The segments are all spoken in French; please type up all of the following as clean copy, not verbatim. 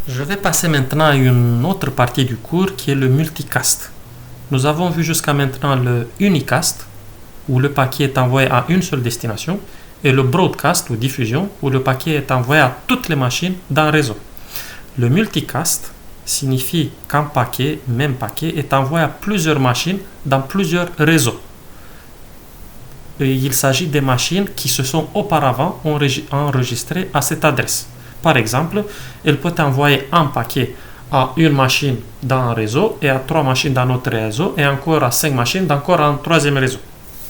Je vais passer maintenant à une autre partie du cours qui est le multicast. Nous avons vu jusqu'à maintenant le unicast, où le paquet est envoyé à une seule destination, et le broadcast ou diffusion, où le paquet est envoyé à toutes les machines d'un réseau. Le multicast signifie qu'un paquet, même paquet, est envoyé à plusieurs machines dans plusieurs réseaux. Et il s'agit des machines qui se sont auparavant enregistrées à cette adresse. Par exemple, elle peut envoyer un paquet à une machine dans un réseau et à 3 machines dans un autre réseau et encore à 5 machines d'encore un troisième réseau.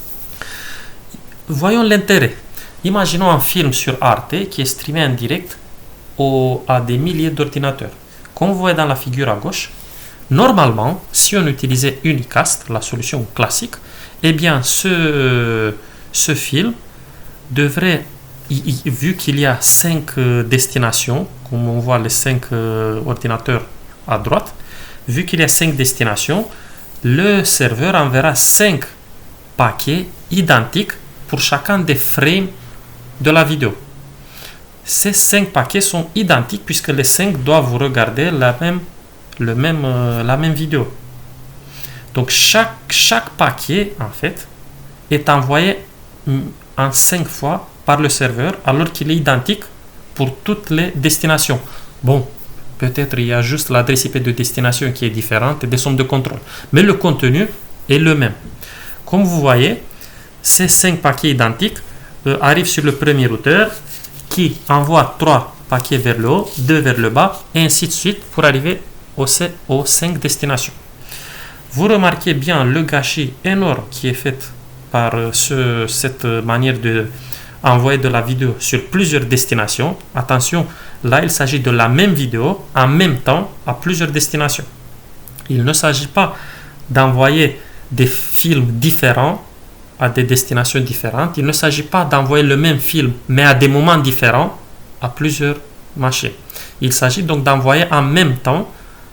Voyons l'intérêt. Imaginons un film sur Arte qui est streamé en direct à des milliers d'ordinateurs. Comme vous voyez dans la figure à gauche, normalement, si on utilisait Unicast, la solution classique, eh bien ce film devrait, vu qu'il y a 5 destinations, comme on voit les 5 ordinateurs à droite, vu qu'il y a 5 destinations, le serveur enverra 5 paquets identiques pour chacun des frames de la vidéo. Ces 5 paquets sont identiques puisque les 5 doivent regarder la même vidéo. Donc chaque paquet en fait est envoyé en 5 fois par le serveur alors qu'il est identique pour toutes les destinations. Bon, peut-être il y a juste l'adresse IP de destination qui est différente et des sommes de contrôle. Mais le contenu est le même. Comme vous voyez, ces 5 paquets identiques arrivent sur le premier routeur qui envoie 3 paquets vers le haut, 2 vers le bas et ainsi de suite pour arriver aux 5 destinations. Vous remarquez bien le gâchis énorme qui est fait par cette manière de envoyer de la vidéo sur plusieurs destinations. Attention, là il s'agit de la même vidéo en même temps à plusieurs destinations. Il ne s'agit pas d'envoyer des films différents à des destinations différentes. Il ne s'agit pas d'envoyer le même film mais à des moments différents à plusieurs machines. Il s'agit donc d'envoyer en même temps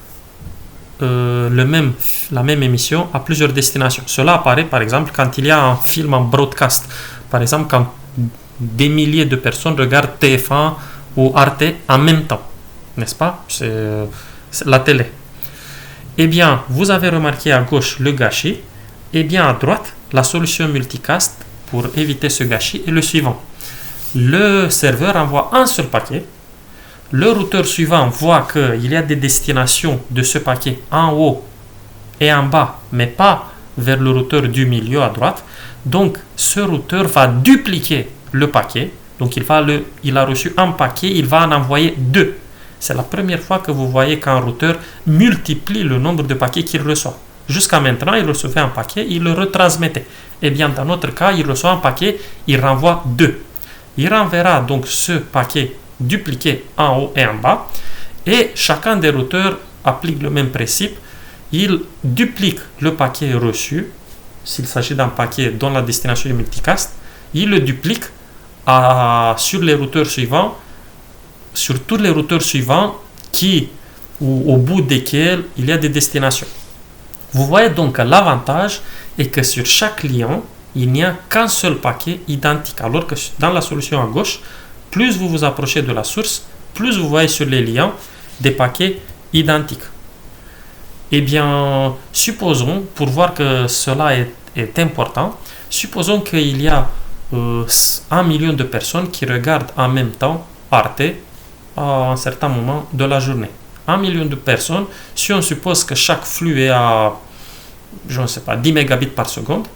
la même émission à plusieurs destinations. Cela apparaît par exemple quand il y a un film en broadcast. Par exemple quand des milliers de personnes regardent TF1 ou Arte en même temps. N'est-ce pas? C'est la télé. Eh bien, vous avez remarqué à gauche le gâchis. Et bien à droite, la solution multicast pour éviter ce gâchis est le suivant. Le serveur envoie un seul paquet. Le routeur suivant voit qu'il y a des destinations de ce paquet en haut et en bas, mais pas vers le routeur du milieu à droite. Donc, ce routeur va dupliquer le paquet. Donc, il a reçu un paquet, il va en envoyer 2. C'est la première fois que vous voyez qu'un routeur multiplie le nombre de paquets qu'il reçoit. Jusqu'à maintenant, il recevait un paquet, il le retransmettait. Eh bien, dans notre cas, il reçoit un paquet, il renvoie 2. Il renverra donc ce paquet dupliqué en haut et en bas. Et chacun des routeurs applique le même principe. Il duplique le paquet reçu, s'il s'agit d'un paquet dont la destination est multicast. Il le duplique sur les routeurs suivants, sur tous les routeurs suivants au bout desquels il y a des destinations. Vous voyez donc que l'avantage est que sur chaque client, il n'y a qu'un seul paquet identique, alors que dans la solution à gauche, plus vous vous approchez de la source, plus vous voyez sur les liens des paquets identiques. Eh bien, supposons, pour voir que cela est important, supposons qu'il y a 1 million de personnes qui regardent en même temps Arte à un certain moment de la journée. 1 million de personnes, si on suppose que chaque flux est à, je ne sais pas, 10 mégabits par seconde,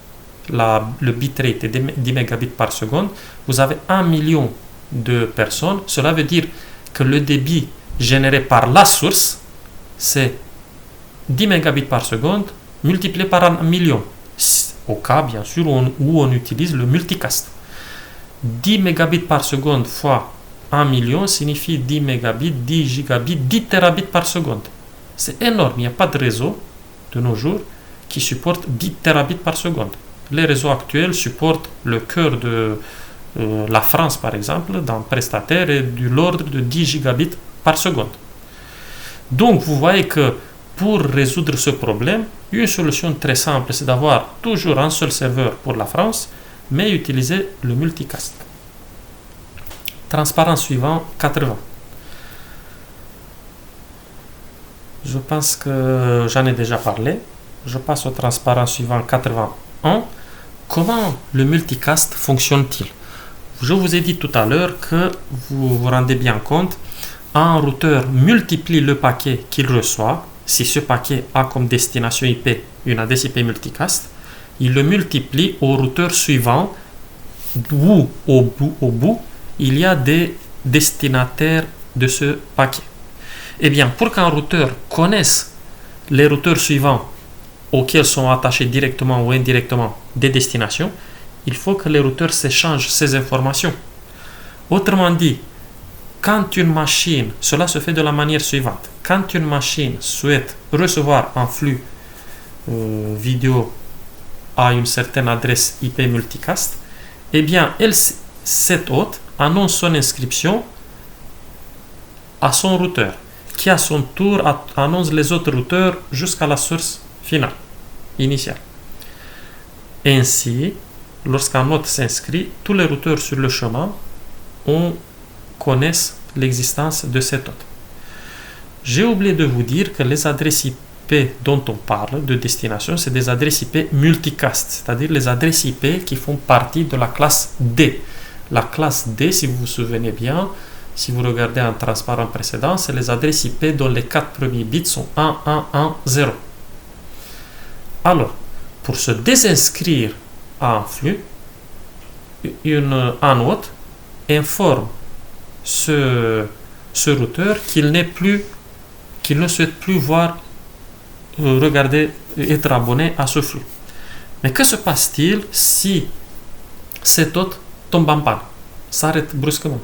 le bitrate est 10 mégabits par seconde, vous avez 1 million de personnes. Cela veut dire que le débit généré par la source, c'est 10 mégabits par seconde multiplié par 1 million. Au cas, bien sûr, où on utilise le multicast. 10 mégabits par seconde fois 1 million signifie 10 mégabits, 10 gigabits, 10 terabits par seconde. C'est énorme. Il n'y a pas de réseau de nos jours qui supporte 10 terabits par seconde. Les réseaux actuels supportent le cœur de la France, par exemple, d'un prestataire est de l'ordre de 10 gigabits par seconde. Donc, vous voyez que pour résoudre ce problème, une solution très simple, c'est d'avoir toujours un seul serveur pour la France, mais utiliser le multicast. Transparent suivant, 80. Je pense que j'en ai déjà parlé. Je passe au transparent suivant 81. Comment le multicast fonctionne-t-il? Je vous ai dit tout à l'heure que vous vous rendez bien compte, un routeur multiplie le paquet qu'il reçoit. Si ce paquet a comme destination IP une adresse IP multicast, il le multiplie au routeur suivant où au bout, il y a des destinataires de ce paquet. Eh bien, pour qu'un routeur connaisse les routeurs suivants auxquels sont attachés directement ou indirectement des destinations, il faut que les routeurs s'échangent ces informations. Autrement dit, quand une machine, cela se fait de la manière suivante, quand une machine souhaite recevoir un flux vidéo à une certaine adresse IP multicast, eh bien, cette hôte annonce son inscription à son routeur, qui à son tour annonce les autres routeurs jusqu'à la source finale, initiale. Ainsi, lorsqu'un hôte s'inscrit, tous les routeurs sur le chemin connaissent l'existence de cet hôte. J'ai oublié de vous dire que les adresses IP dont on parle de destination, c'est des adresses IP multicast, c'est-à-dire les adresses IP qui font partie de la classe D. La classe D, si vous vous souvenez bien, si vous regardez un transparent précédent, c'est les adresses IP dont les 4 premiers bits sont 1, 1, 1, 0. Alors, pour se désinscrire à un flux, un hôte informe ce routeur qu'il ne souhaite plus voir, regarder, être abonné à ce flux. Mais que se passe-t-il si cet hôte tombe en panne, s'arrête brusquement?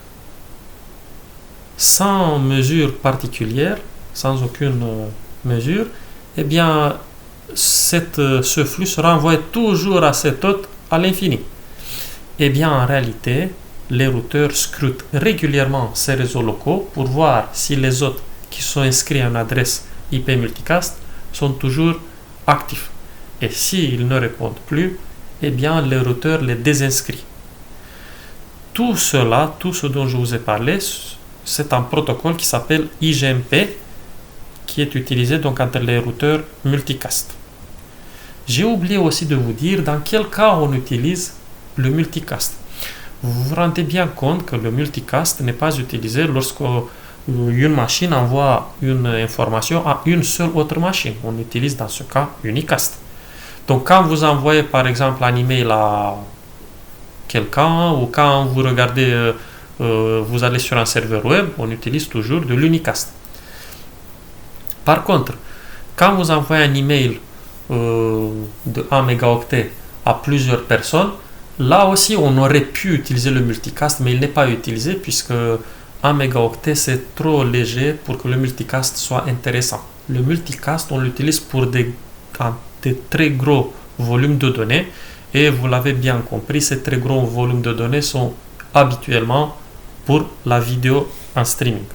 Sans mesure particulière, sans aucune mesure, eh bien, ce flux sera envoyé toujours à cet hôte à l'infini. Eh bien, en réalité, les routeurs scrutent régulièrement ces réseaux locaux pour voir si les hôtes qui sont inscrits à une adresse IP multicast sont toujours actifs. Et s'ils ne répondent plus, eh bien, le routeur les désinscrit. Tout ce dont je vous ai parlé, c'est un protocole qui s'appelle IGMP, qui est utilisé donc entre les routeurs multicast. J'ai oublié aussi de vous dire dans quel cas on utilise le multicast. Vous vous rendez bien compte que le multicast n'est pas utilisé lorsque une machine envoie une information à une seule autre machine. On utilise dans ce cas unicast. Donc quand vous envoyez par exemple un email à quelqu'un ou quand vous regardez, vous allez sur un serveur web, on utilise toujours de l'unicast. Par contre, quand vous envoyez un email de 1 mégaoctet à plusieurs personnes, là aussi on aurait pu utiliser le multicast, mais il n'est pas utilisé puisque 1 mégaoctet c'est trop léger pour que le multicast soit intéressant. Le multicast on l'utilise pour des très gros volumes de données et vous l'avez bien compris, ces très gros volumes de données sont habituellement pour la vidéo en streaming.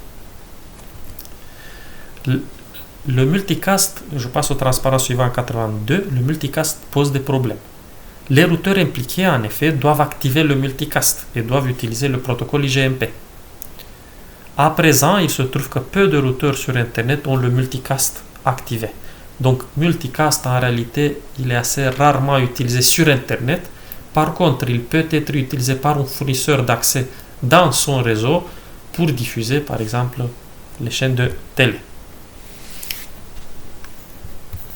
Le multicast, je passe au transparent suivant 82, le multicast pose des problèmes. Les routeurs impliqués, en effet, doivent activer le multicast et doivent utiliser le protocole IGMP. À présent, il se trouve que peu de routeurs sur Internet ont le multicast activé. Donc, multicast, en réalité, il est assez rarement utilisé sur Internet. Par contre, il peut être utilisé par un fournisseur d'accès dans son réseau pour diffuser, par exemple, les chaînes de télé.